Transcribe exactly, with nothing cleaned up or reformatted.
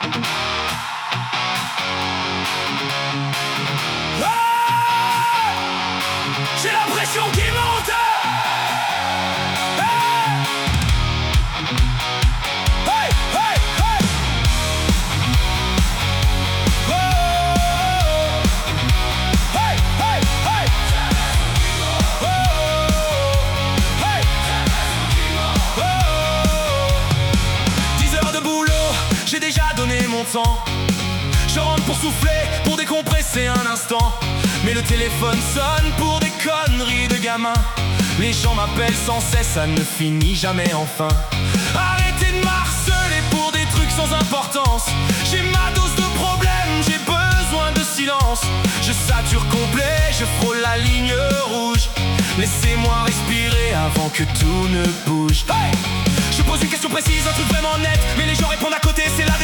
J'ai la pression qui monte. Hey, hey, hey. Oh, hey, hey, hey. Oh, hey. Oh, dix heures de boulot, j'ai déjà donné mon temps. Je rentre pour souffler, pour décompresser un instant. Mais le téléphone sonne pour des conneries de gamin. Les gens m'appellent sans cesse, ça ne finit jamais enfin. Arrêtez de m'harceler pour des trucs sans importance. J'ai ma dose de problèmes, j'ai besoin de silence. Je sature complet, je frôle la ligne rouge. Laissez-moi respirer avant que tout ne bouge. Hey, je pose une question précise, un truc vraiment net, mais les gens répondent à côté, c'est la